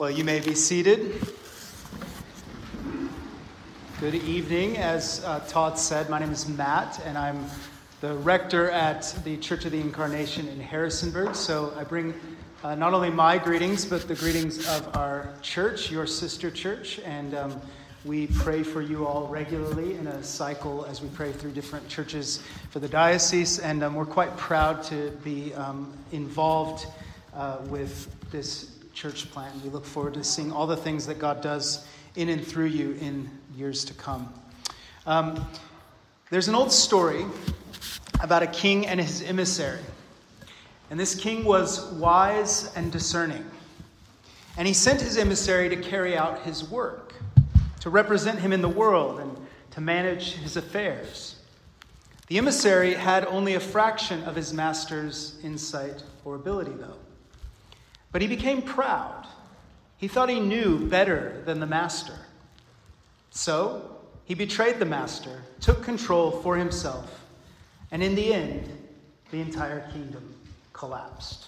Well, you may be seated. Good evening. As Todd said, my name is Matt, and I'm the rector at the Church of the Incarnation in Harrisonburg. So I bring not only my greetings, but the greetings of our church, your sister church, and we pray for you all regularly in a cycle as we pray through different churches for the diocese, and we're quite proud to be involved with this church plan. We look forward to seeing all the things that God does in and through you in years to come. There's an old story about a king and his emissary. And this king was wise and discerning. And he sent his emissary to carry out his work, to represent him in the world and to manage his affairs. The emissary had only a fraction of his master's insight or ability, though. But he became proud. He thought he knew better than the master. So he betrayed the master, took control for himself, and in the end, the entire kingdom collapsed.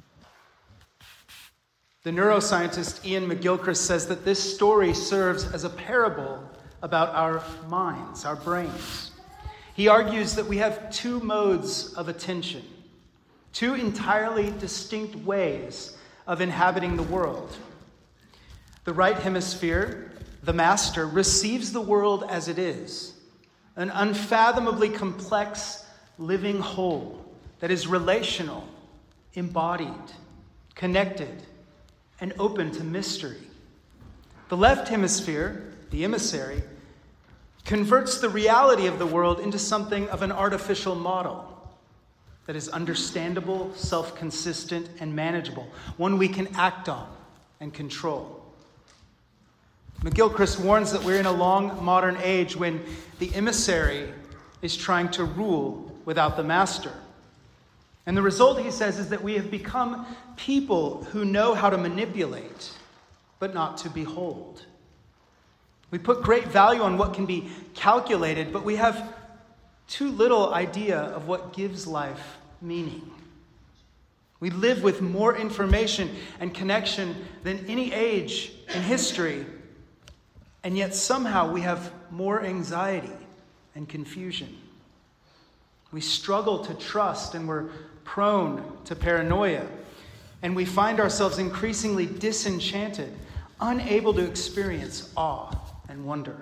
The neuroscientist Ian McGilchrist says that this story serves as a parable about our minds, our brains. He argues that we have two modes of attention, two entirely distinct ways of inhabiting the world. The right hemisphere, the master, receives the world as it is, an unfathomably complex living whole that is relational, embodied, connected, and open to mystery. The left hemisphere, the emissary, converts the reality of the world into something of an artificial model that is understandable, self-consistent, and manageable, one we can act on and control. McGilchrist warns that we're in a long modern age when the emissary is trying to rule without the master. And the result, he says, is that we have become people who know how to manipulate, but not to behold. We put great value on what can be calculated, but we have too little idea of what gives life meaning. We live with more information and connection than any age in history, and yet somehow we have more anxiety and confusion. We struggle to trust, and we're prone to paranoia, and we find ourselves increasingly disenchanted, unable to experience awe and wonder.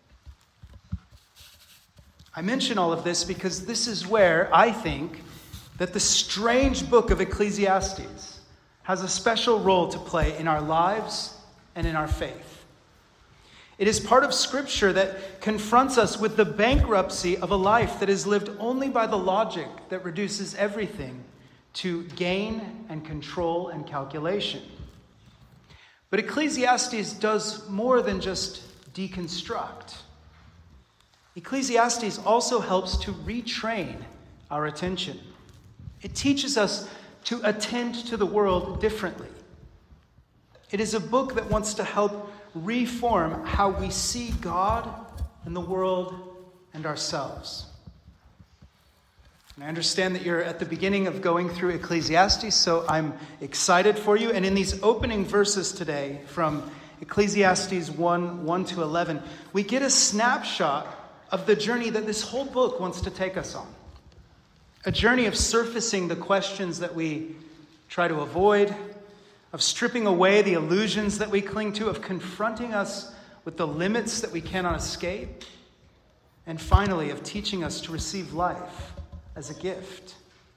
I mention all of this because this is where I think that the strange book of Ecclesiastes has a special role to play in our lives and in our faith. It is part of Scripture that confronts us with the bankruptcy of a life that is lived only by the logic that reduces everything to gain and control and calculation. But Ecclesiastes does more than just deconstruct. Ecclesiastes also helps to retrain our attention. It teaches us to attend to the world differently. It is a book that wants to help reform how we see God and the world and ourselves. And I understand that you're at the beginning of going through Ecclesiastes, so I'm excited for you. And in these opening verses today from Ecclesiastes 1 to 11, we get a snapshot of the journey that this whole book wants to take us on. A journey of surfacing the questions that we try to avoid, of stripping away the illusions that we cling to, of confronting us with the limits that we cannot escape, and finally, of teaching us to receive life as a gift.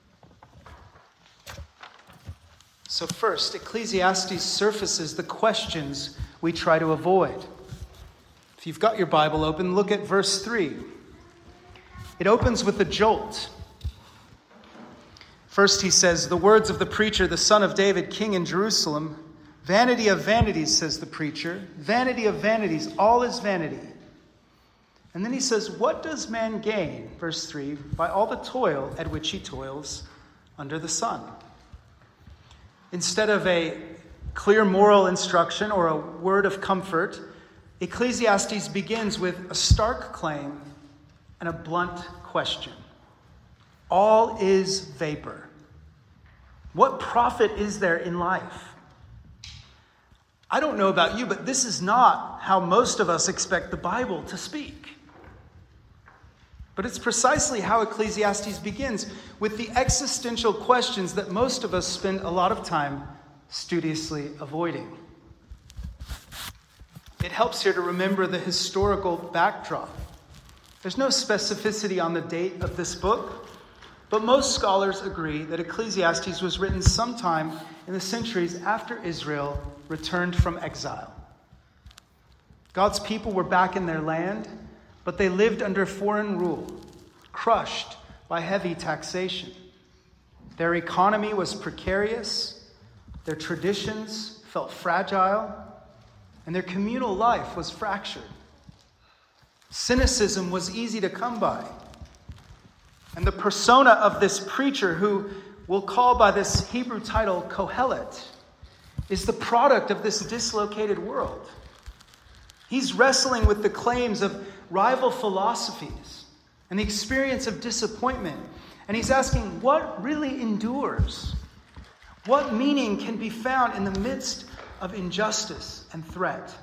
So first, Ecclesiastes surfaces the questions we try to avoid. If you've got your Bible open, look at verse 3. It opens with a jolt. First he says, the words of the preacher, the son of David, king in Jerusalem, vanity of vanities, says the preacher, vanity of vanities, all is vanity. And then he says, what does man gain, verse 3, by all the toil at which he toils under the sun? Instead of a clear moral instruction or a word of comfort, Ecclesiastes begins with a stark claim and a blunt question. All is vapor. What profit is there in life? I don't know about you, but this is not how most of us expect the Bible to speak. But it's precisely how Ecclesiastes begins, with the existential questions that most of us spend a lot of time studiously avoiding. It helps here to remember the historical backdrop. There's no specificity on the date of this book, but most scholars agree that Ecclesiastes was written sometime in the centuries after Israel returned from exile. God's people were back in their land, but they lived under foreign rule, crushed by heavy taxation. Their economy was precarious, their traditions felt fragile, and their communal life was fractured. Cynicism was easy to come by. And the persona of this preacher, who we'll call by this Hebrew title Kohelet, is the product of this dislocated world. He's wrestling with the claims of rival philosophies and the experience of disappointment. And he's asking, what really endures? What meaning can be found in the midst of injustice and threat?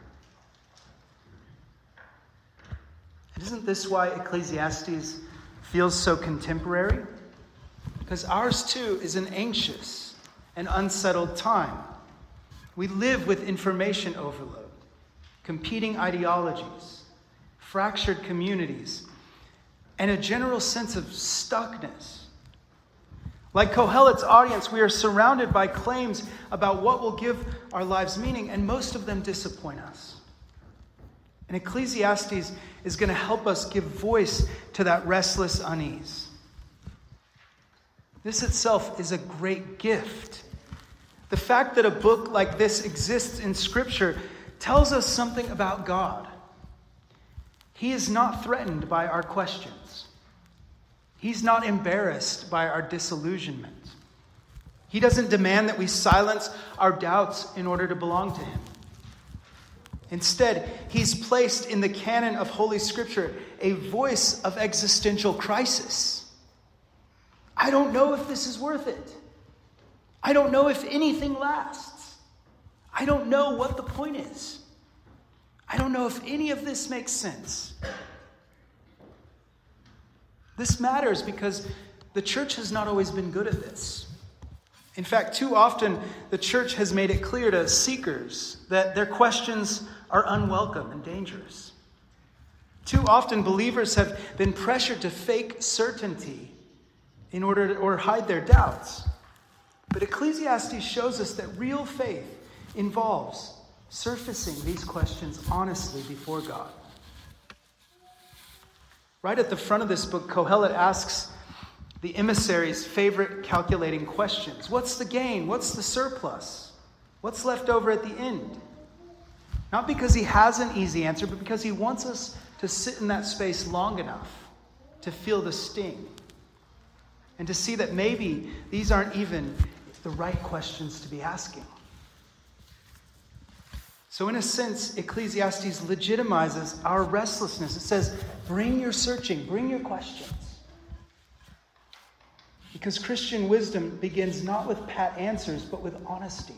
And isn't this why Ecclesiastes feels so contemporary? Because ours too is an anxious and unsettled time. We live with information overload, competing ideologies, fractured communities, and a general sense of stuckness. Like Kohelet's audience, we are surrounded by claims about what will give our lives meaning, and most of them disappoint us. And Ecclesiastes is going to help us give voice to that restless unease. This itself is a great gift. The fact that a book like this exists in Scripture tells us something about God. He is not threatened by our questions. He's not embarrassed by our disillusionment. He doesn't demand that we silence our doubts in order to belong to him. Instead, he's placed in the canon of Holy Scripture a voice of existential crisis. I don't know if this is worth it. I don't know if anything lasts. I don't know what the point is. I don't know if any of this makes sense. This matters because the church has not always been good at this. In fact, too often the church has made it clear to seekers that their questions are unwelcome and dangerous. Too often believers have been pressured to fake certainty in order to or hide their doubts. But Ecclesiastes shows us that real faith involves surfacing these questions honestly before God. Right at the front of this book, Kohelet asks the emissary's favorite calculating questions. What's the gain? What's the surplus? What's left over at the end? Not because he has an easy answer, but because he wants us to sit in that space long enough to feel the sting and to see that maybe these aren't even the right questions to be asking. So in a sense, Ecclesiastes legitimizes our restlessness. It says, bring your searching, bring your questions. Because Christian wisdom begins not with pat answers, but with honesty.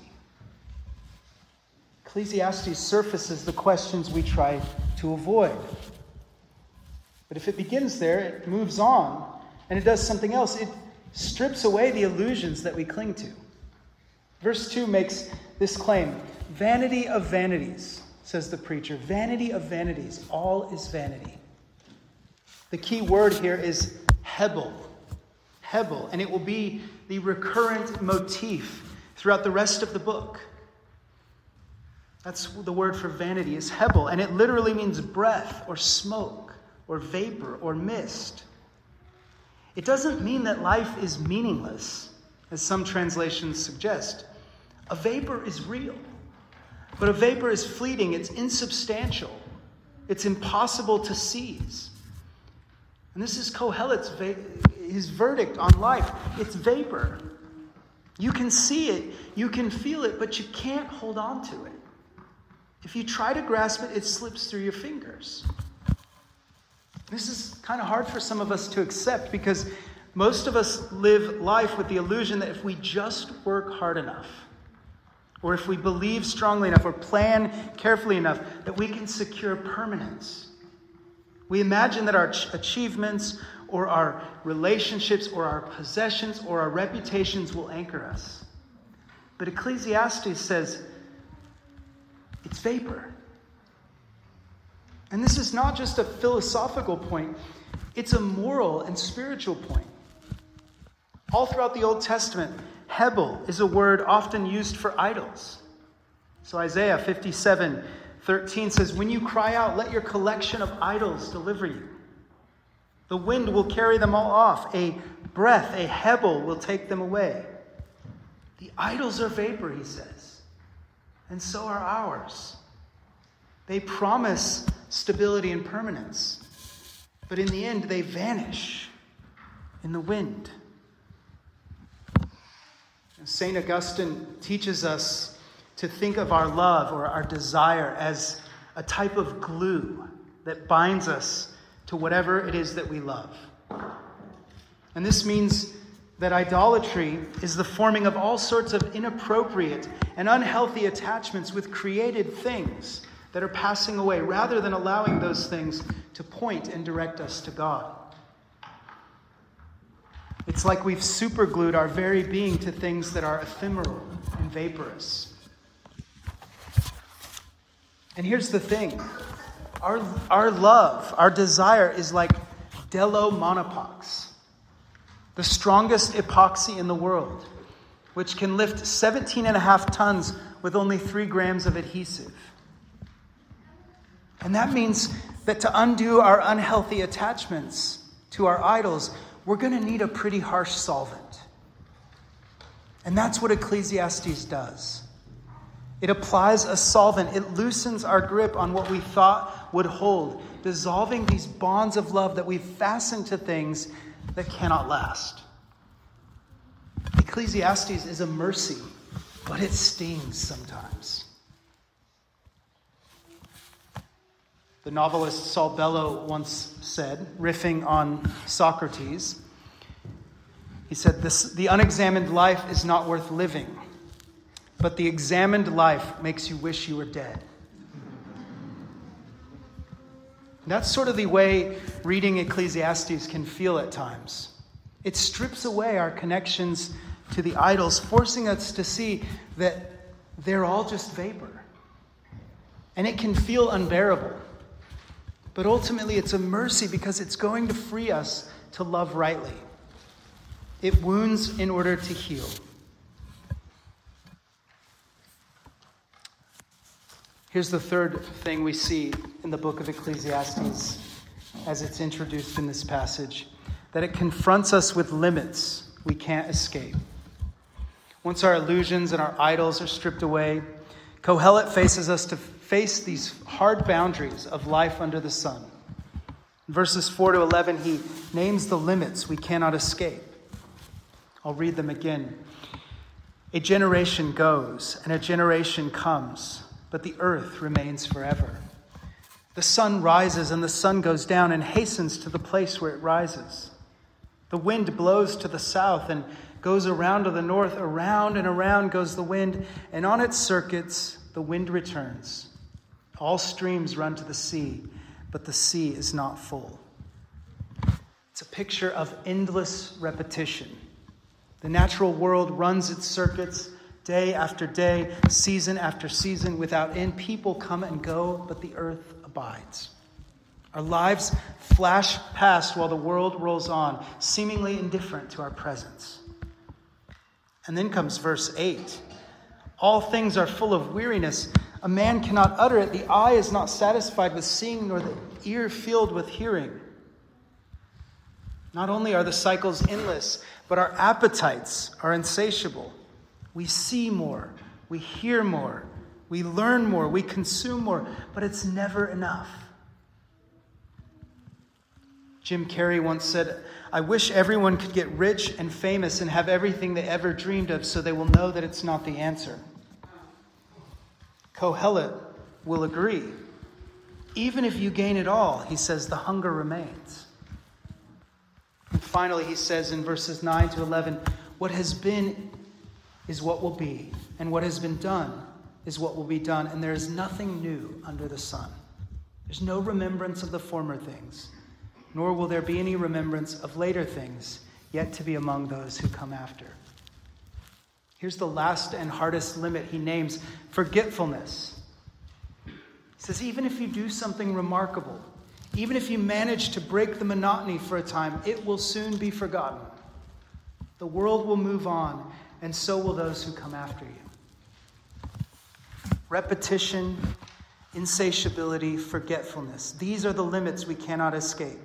Ecclesiastes surfaces the questions we try to avoid. But if it begins there, it moves on, and it does something else. It strips away the illusions that we cling to. Verse 2 makes this claim. Vanity of vanities, says the preacher. Vanity of vanities. All is vanity. The key word here is hebel. Hebel. And it will be the recurrent motif throughout the rest of the book. That's the word for vanity, is hebel. And it literally means breath or smoke or vapor or mist. It doesn't mean that life is meaningless, as some translations suggest. A vapor is real. But a vapor is fleeting, it's insubstantial, it's impossible to seize. And this is Kohelet's his verdict on life. It's vapor. You can see it, you can feel it, but you can't hold on to it. If you try to grasp it, it slips through your fingers. This is kind of hard for some of us to accept because most of us live life with the illusion that if we just work hard enough, or if we believe strongly enough or plan carefully enough, that we can secure permanence. We imagine that our achievements or our relationships or our possessions or our reputations will anchor us. But Ecclesiastes says it's vapor. And this is not just a philosophical point, it's a moral and spiritual point. All throughout the Old Testament, Hebel is a word often used for idols. So Isaiah 57:13 says, when you cry out, let your collection of idols deliver you. The wind will carry them all off. A breath, a Hebel, will take them away. The idols are vapor, he says. And so are ours. They promise stability and permanence. But in the end, they vanish in the wind. St. Augustine teaches us to think of our love or our desire as a type of glue that binds us to whatever it is that we love. And this means that idolatry is the forming of all sorts of inappropriate and unhealthy attachments with created things that are passing away, rather than allowing those things to point and direct us to God. It's like we've superglued our very being to things that are ephemeral and vaporous. And here's the thing. Our love, our desire is like Delo Monopox, the strongest epoxy in the world, which can lift 17.5 tons with only 3 grams of adhesive. And that means that to undo our unhealthy attachments to our idols, we're going to need a pretty harsh solvent. And that's what Ecclesiastes does. It applies a solvent. It loosens our grip on what we thought would hold, dissolving these bonds of love that we've fastened to things that cannot last. Ecclesiastes is a mercy, but it stings sometimes. The novelist Saul Bellow once said, riffing on Socrates, he said, the unexamined life is not worth living, but the examined life makes you wish you were dead. That's sort of the way reading Ecclesiastes can feel at times. It strips away our connections to the idols, forcing us to see that they're all just vapor. And it can feel unbearable. But ultimately, it's a mercy because it's going to free us to love rightly. It wounds in order to heal. Here's the third thing we see in the book of Ecclesiastes as it's introduced in this passage, that it confronts us with limits we can't escape. Once our illusions and our idols are stripped away, Kohelet faces us to face these hard boundaries of life under the sun. In verses 4 to 11, he names the limits we cannot escape. I'll read them again. A generation goes and a generation comes, but the earth remains forever. The sun rises and the sun goes down and hastens to the place where it rises. The wind blows to the south and goes around to the north. Around and around goes the wind, and on its circuits the wind returns. All streams run to the sea, but the sea is not full. It's a picture of endless repetition. The natural world runs its circuits day after day, season after season, without end. People come and go, but the earth abides. Our lives flash past while the world rolls on, seemingly indifferent to our presence. And then comes verse 8. All things are full of weariness. A man cannot utter it. The eye is not satisfied with seeing, nor the ear filled with hearing. Not only are the cycles endless, but our appetites are insatiable. We see more, we hear more, we learn more, we consume more, but it's never enough. Jim Carrey once said, I wish everyone could get rich and famous and have everything they ever dreamed of so they will know that it's not the answer. Kohelet will agree. Even if you gain it all, he says, the hunger remains. And finally, he says in verses 9 to 11, what has been is what will be, and what has been done is what will be done, and there is nothing new under the sun. There's no remembrance of the former things, nor will there be any remembrance of later things yet to be among those who come after. Here's the last and hardest limit he names: forgetfulness. He says, even if you do something remarkable, even if you manage to break the monotony for a time, it will soon be forgotten. The world will move on, and so will those who come after you. Repetition, insatiability, forgetfulness. These are the limits we cannot escape.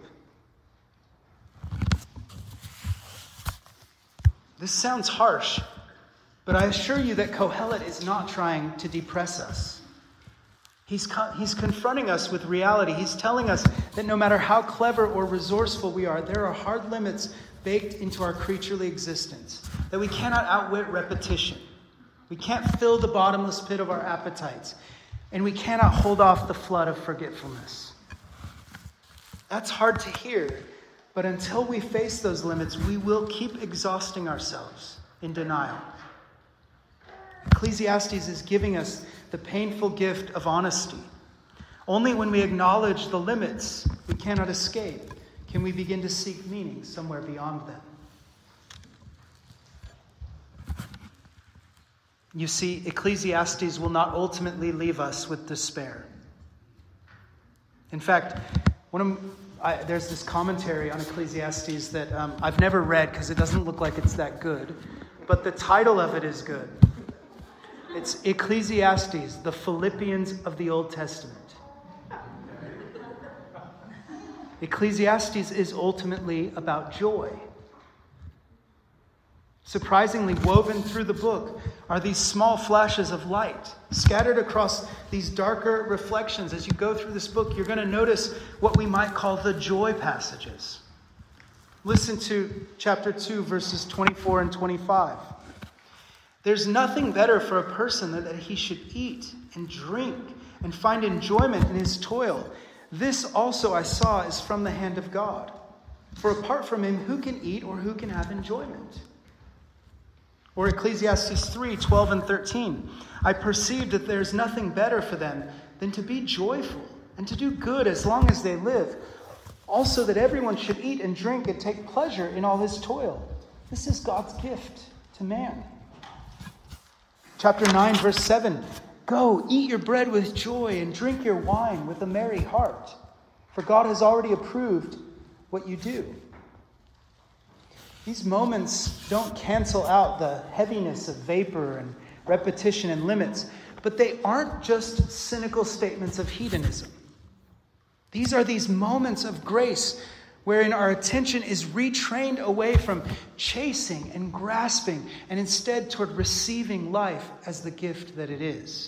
This sounds harsh, but I assure you that Kohelet is not trying to depress us. He's confronting us with reality. He's telling us that no matter how clever or resourceful we are, there are hard limits baked into our creaturely existence, that we cannot outwit repetition. We can't fill the bottomless pit of our appetites, and we cannot hold off the flood of forgetfulness. That's hard to hear, but until we face those limits, we will keep exhausting ourselves in denial. Ecclesiastes is giving us the painful gift of honesty. Only when we acknowledge the limits we cannot escape can we begin to seek meaning somewhere beyond them. You see, Ecclesiastes will not ultimately leave us with despair. In fact, there's this commentary on Ecclesiastes that I've never read because it doesn't look like it's that good, but the title of it is good. It's Ecclesiastes, the Philippians of the Old Testament. Ecclesiastes is ultimately about joy. Surprisingly, woven through the book are these small flashes of light, scattered across these darker reflections. As you go through this book, you're going to notice what we might call the joy passages. Listen to chapter 2, verses 24 and 25. There's nothing better for a person than that he should eat and drink and find enjoyment in his toil. This also I saw is from the hand of God. For apart from him, who can eat or who can have enjoyment? Or Ecclesiastes 3, 12 and 13. I perceived that there's nothing better for them than to be joyful and to do good as long as they live. Also that everyone should eat and drink and take pleasure in all his toil. This is God's gift to man. Chapter 9, verse 7. Go, eat your bread with joy and drink your wine with a merry heart. For God has already approved what you do. These moments don't cancel out the heaviness of vapor and repetition and limits, but they aren't just cynical statements of hedonism. These are these moments of grace wherein our attention is retrained away from chasing and grasping and instead toward receiving life as the gift that it is.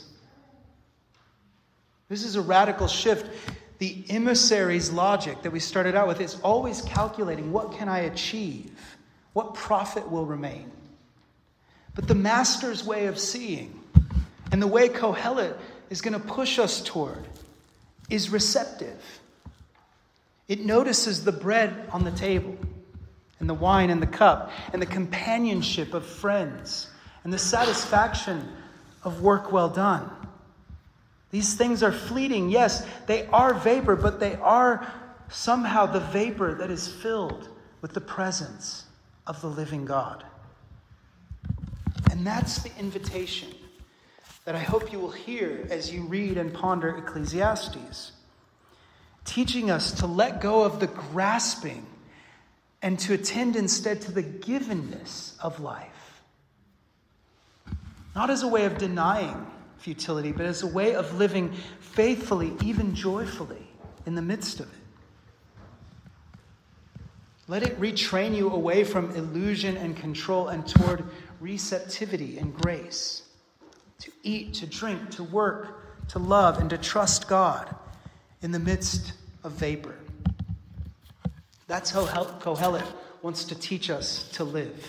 This is a radical shift. The emissary's logic that we started out with is always calculating, what can I achieve? What profit will remain? But the master's way of seeing, and the way Kohelet is going to push us toward, is receptive. It notices the bread on the table, and the wine in the cup, and the companionship of friends, and the satisfaction of work well done. These things are fleeting. Yes, they are vapor, but they are somehow the vapor that is filled with the presence of the living God. And that's the invitation that I hope you will hear as you read and ponder Ecclesiastes, teaching us to let go of the grasping and to attend instead to the givenness of life. Not as a way of denying futility, but as a way of living faithfully, even joyfully, in the midst of it. Let it retrain you away from illusion and control and toward receptivity and grace. To eat, to drink, to work, to love, and to trust God in the midst of vapor. That's how Kohelet wants to teach us to live.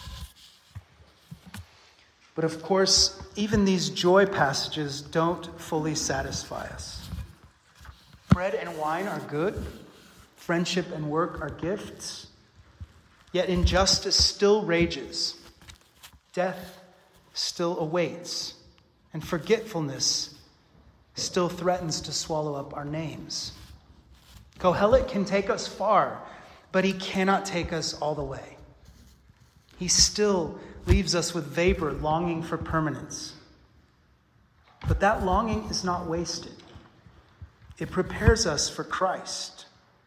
But of course, even these joy passages don't fully satisfy us. Bread and wine are good. Friendship and work are gifts. Yet injustice still rages. Death still awaits, and forgetfulness still threatens to swallow up our names. Kohelet can take us far, but he cannot take us all the way. He still leaves us with vapor, longing for permanence. But that longing is not wasted. It prepares us for Christ.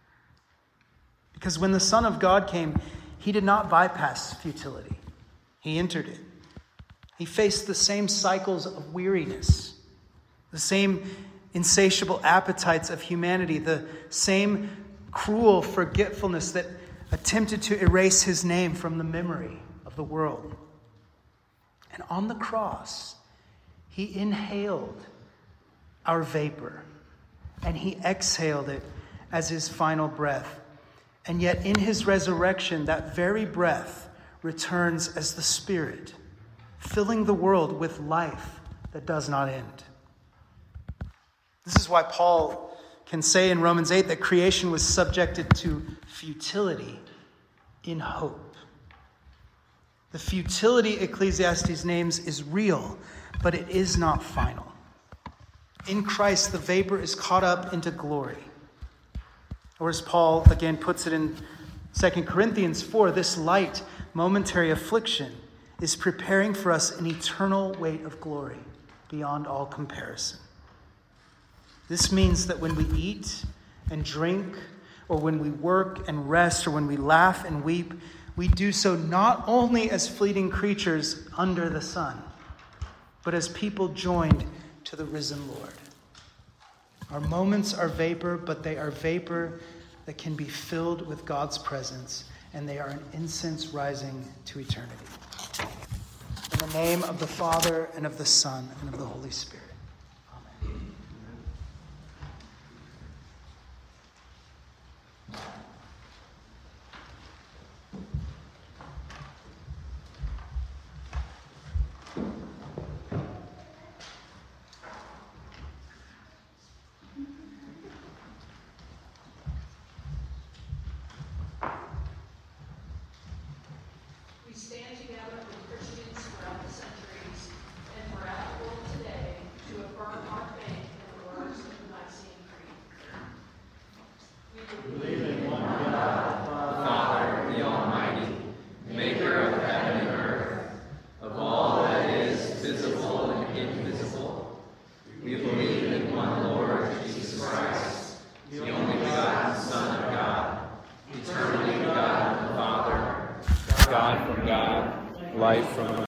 Because when the Son of God came, he did not bypass futility. He entered it. He faced the same cycles of weariness, the same insatiable appetites of humanity, the same cruel forgetfulness that attempted to erase his name from the memory of the world. And on the cross, he inhaled our vapor, and he exhaled it as his final breath. And yet in his resurrection, that very breath returns as the Spirit, filling the world with life that does not end. This is why Paul can say in Romans 8 that creation was subjected to futility in hope. The futility Ecclesiastes names is real, but it is not final. In Christ, the vapor is caught up into glory. Or as Paul again puts it in 2 Corinthians 4, this light, momentary affliction is preparing for us an eternal weight of glory beyond all comparison. This means that when we eat and drink, or when we work and rest, or when we laugh and weep, we do so not only as fleeting creatures under the sun, but as people joined to the risen Lord. Our moments are vapor, but they are vapor that can be filled with God's presence, and they are an incense rising to eternity. In the name of the Father, and of the Son, and of the Holy Spirit. Amen. We stand together with Christians throughout the centuries, and we're at the world today to affirm our faith in the words of the Nicene Creed. We believe in one God, Father, the Almighty, maker of heaven and earth, of all that is visible and invisible. We believe in one Lord Jesus Christ, the only begotten Son of God, eternally God the Father, God from God, life from